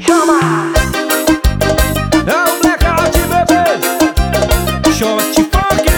chama. É o Blackout, bebê. Shot funk.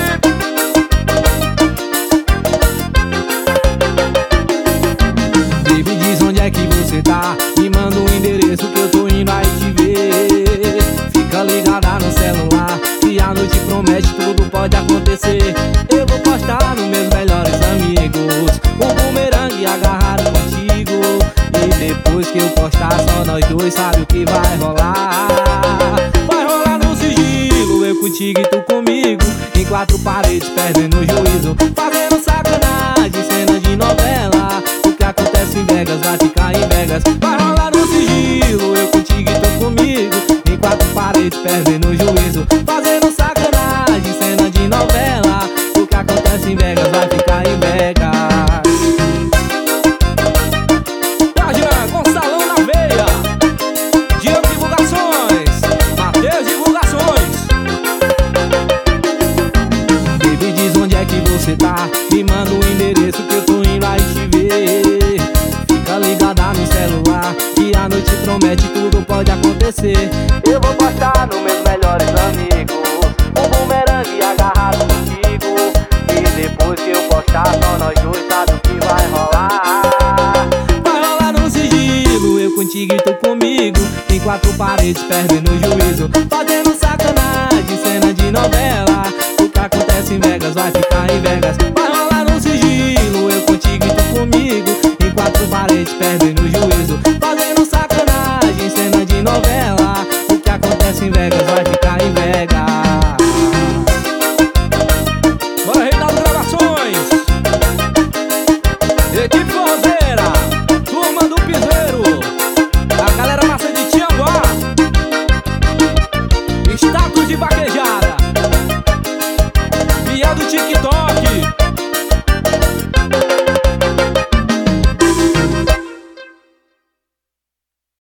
Baby, diz onde é que você tá. Me manda o endereço que eu tô indo aí te ver. Fica ligada no celular, que a noite promete, tudo pode acontecer. Eu vou postar nos meus melhores amigos um bumerangue agarrado contigo. E depois que eu postar, só nós dois sabe o que vai rolar. Vai rolar no sigilo, eu contigo e tu comigo, em quatro paredes perdendo o juízo, fazendo sacanagem, cena de novela. O que acontece em Vegas vai ficar em Vegas. Vai rolar no sigilo, eu contigo e tu comigo, em quatro paredes perdendo o juízo, fazendo sacanagem, cena de novela. O que acontece em Vegas vai ficar em Vegas. Página Gonçalão na veia, Diego Divulgações, Mateus Divulgações. Baby, diz onde é que você tá. Me manda o endereço que eu tô indo aí te ver. Fica ligada no celular, que a noite promete, tudo pode acontecer. Eu vou postar nos meus melhores amigos um bumerangue agarrado contigo. E depois que eu postar, só nós dois sabe o que vai rolar. Vai rolar no sigilo, eu contigo e tu comigo, em quatro paredes perdendo o juízo, fazendo sacanagem, cena de novela. O que acontece em Vegas vai ficar em Vegas. Vai rolar no sigilo, eu contigo e tu comigo, em quatro paredes perdendo o juízo,